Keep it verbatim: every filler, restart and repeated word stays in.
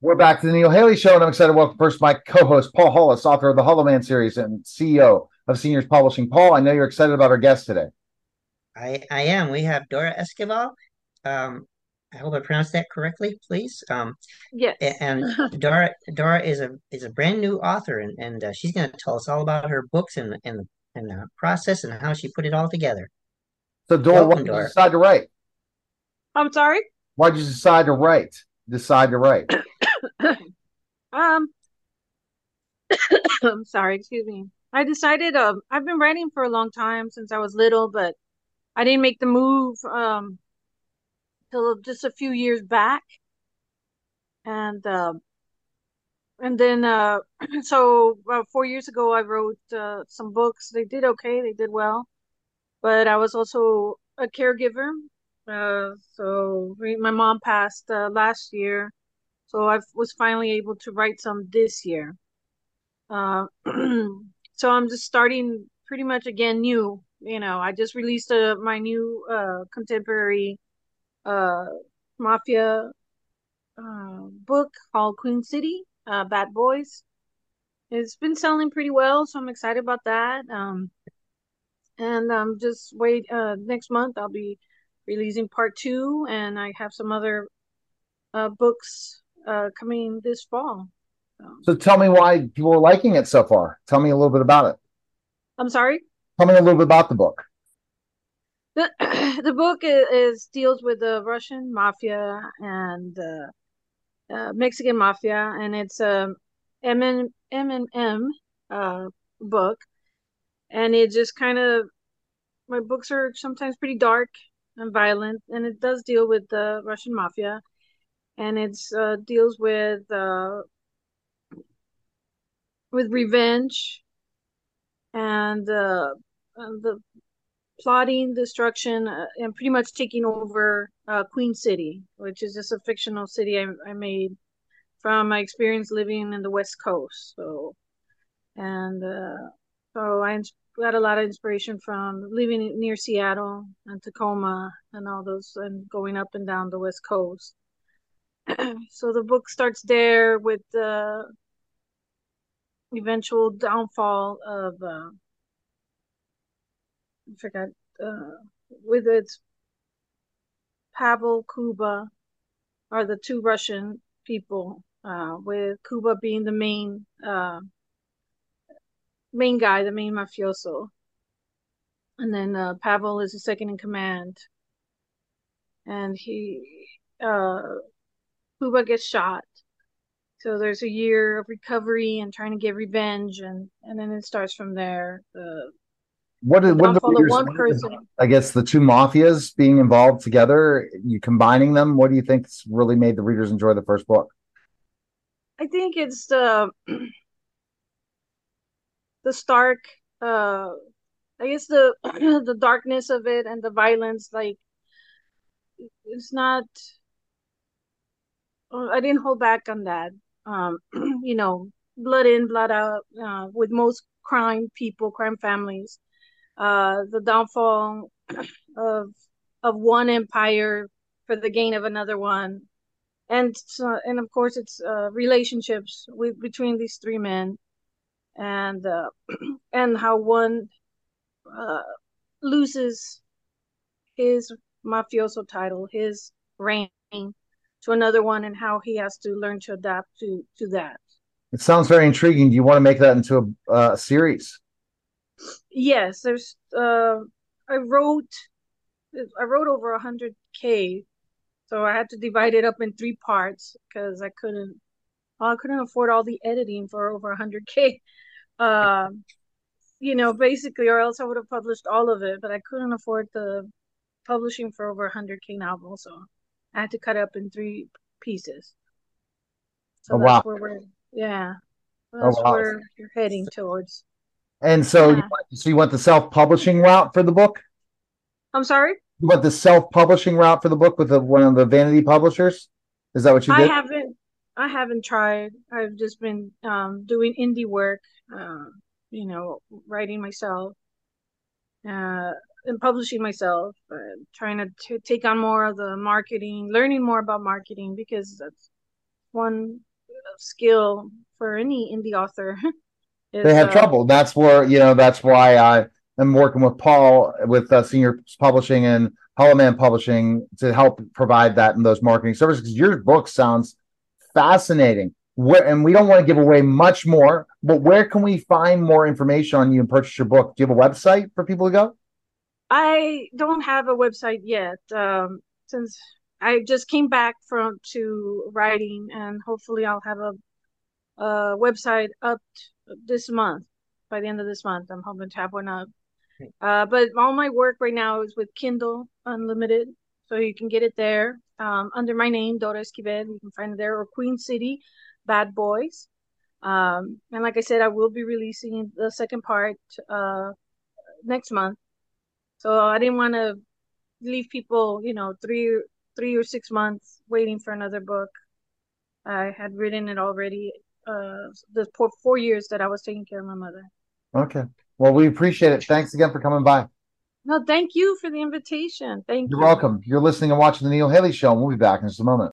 We're back to the Neil Haley Show, and I'm excited to welcome first my co-host, Paul Hollis, author of the Hollow Man series and C E O of Seniors Publishing. Paul, I know you're excited about our guest today. I I am. We have Dora Esquivel. Um, I hope I pronounced that correctly, please. Um, a- Yes. and Dora Dora is a is a brand new author, and and uh, she's going to tell us all about her books and and the and the process and how she put it all together. So, Dora, why Welcome, did you Dora. decide to write? I'm sorry. Why did you decide to write? Decide to write? um, I'm sorry. Excuse me. I decided. Um, I've been writing for a long time since I was little, but I didn't make the move um till just a few years back, and um, and then uh, so about four years ago, I wrote uh, some books. They did okay. They did well, but I was also a caregiver. Uh, so re- my mom passed uh, last year, so I was finally able to write some this year. Uh, so I'm just starting pretty much again new. You know, I just released a, my new uh, contemporary uh, mafia uh, book called Queen City, uh, Bad Boys. It's been selling pretty well, so I'm excited about that. Um, and um, just wait. Uh, next month I'll be releasing part two, and I have some other uh, books uh, coming this fall. Um, So, tell me why people are liking it so far. Tell me a little bit about it. I'm sorry. Tell me a little bit about the book. The the book is, is deals with the Russian mafia and uh, uh, Mexican mafia, and it's a M M M uh, book, and it just kind of my books are sometimes pretty dark and violent, and it does deal with the Russian mafia, and it's uh, deals with uh, with revenge and uh, and the plotting destruction uh, and pretty much taking over uh, Queen City, which is just a fictional city I, I made from my experience living in the West Coast. So, and uh, so I got a lot of inspiration from living near Seattle and Tacoma and all those, and going up and down the West Coast. So the book starts there with the eventual downfall of uh, I forgot uh, with its Pavel Kuba are the two Russian people, uh, with Kuba being the main uh, main guy, the main mafioso, and then uh, Pavel is the second in command, and he uh, Kuba gets shot. So there's a year of recovery and trying to get revenge, and and then it starts from there. The What the did what did the downfall of readers one like about? person. I guess the two mafias being involved together, you combining them. What do you think's really made the readers enjoy the first book? I think it's the the stark, uh, I guess the the darkness of it and the violence. Like it's not uh, I didn't hold back on that. Um, you know, blood in, blood out. Uh, with most crime people, crime families, uh, the downfall of of one empire for the gain of another one, and so, and of course it's uh, relationships with between these three men, and uh, and how one uh, loses his mafioso title, his reign, to another one, and how he has to learn to adapt to to that. It sounds very intriguing. Do you want to make that into a, uh, series? Yes, there's. Uh, I wrote. I wrote over a hundred k, so I had to divide it up in three parts because I couldn't. Well, I couldn't afford all the editing for over a hundred k. Um, you know, basically, or else I would have published all of it, but I couldn't afford the publishing for over a hundred k novel, so I had to cut it up in three pieces. Oh So wow! that's where we're. Yeah, Oh that's wow! where you're heading towards. And so you Yeah. want, so you want the self-publishing route for the book? I'm sorry. You want the self-publishing route for the book with the, one of the vanity publishers? Is that what you I did? haven't. I haven't tried. I've just been um, doing indie work. Uh, you know, writing myself uh, and publishing myself. Uh, trying to t- take on more of the marketing, learning more about marketing because that's one. skill for any indie author. They have uh, trouble. That's where, you know, that's why I am working with Paul with uh, Seniors Publishing and Hollow Man Publishing to help provide that and those marketing services. Because your book sounds fascinating. Where, and we don't want to give away much more, but where can we find more information on you and purchase your book? Do you have a website for people to go? I don't have a website yet, um, since I just came back from to writing, and hopefully I'll have a, a website up this month. By the end of this month, I'm hoping to have one up. Uh, but all my work right now is with Kindle Unlimited, so you can get it there um, under my name, Dora Esquivel. You can find it there, or Queen City Bad Boys. Um, and like I said, I will be releasing the second part uh, next month. So I didn't want to leave people, you know, three, three or six months waiting for another book. I had written it already. Uh, the four, four years that I was taking care of my mother. Okay. Well, we appreciate it. Thanks again for coming by. No, thank you for the invitation. Thank You're you. welcome. You're listening and watching the Neil Haley Show, and we'll be back in just a moment.